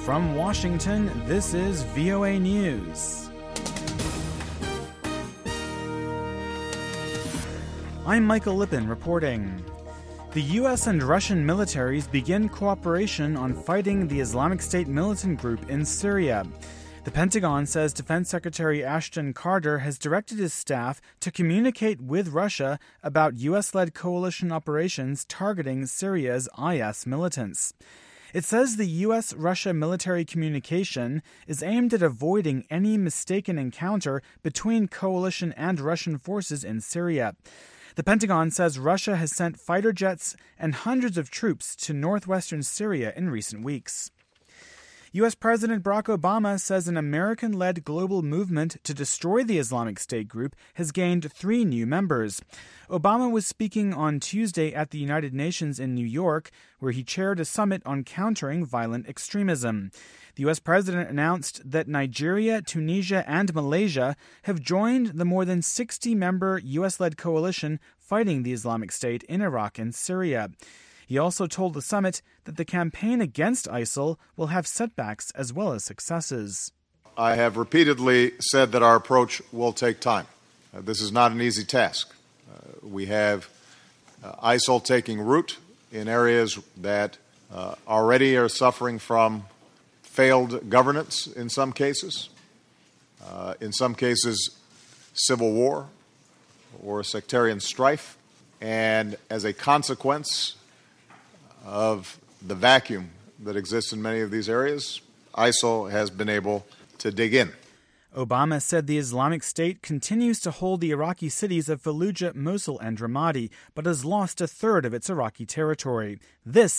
From Washington, this is VOA News. I'm Michael Lippin reporting. The U.S. and Russian militaries begin cooperation on fighting the Islamic State militant group in Syria. The Pentagon says Defense Secretary Ashton Carter has directed his staff to communicate with Russia about U.S.-led coalition operations targeting Syria's IS militants. It says the U.S.-Russia military communication is aimed at avoiding any mistaken encounter between coalition and Russian forces in Syria. The Pentagon says Russia has sent fighter jets and hundreds of troops to northwestern Syria in recent weeks. U.S. President Barack Obama says an American-led global movement to destroy the Islamic State group has gained 3 new members. Obama was speaking on Tuesday at the United Nations in New York, where he chaired a summit on countering violent extremism. The U.S. president announced that Nigeria, Tunisia, and Malaysia have joined the more than 60-member U.S.-led coalition fighting the Islamic State in Iraq and Syria. He also told the summit that the campaign against ISIL will have setbacks as well as successes. I have repeatedly said that our approach will take time. This is not an easy task. We have ISIL taking root in areas that already are suffering from failed governance in some cases civil war or sectarian strife, and as a consequence of the vacuum that exists in many of these areas, ISIL has been able to dig in. Obama said the Islamic State continues to hold the Iraqi cities of Fallujah, Mosul, and Ramadi, but has lost a third of its Iraqi territory. This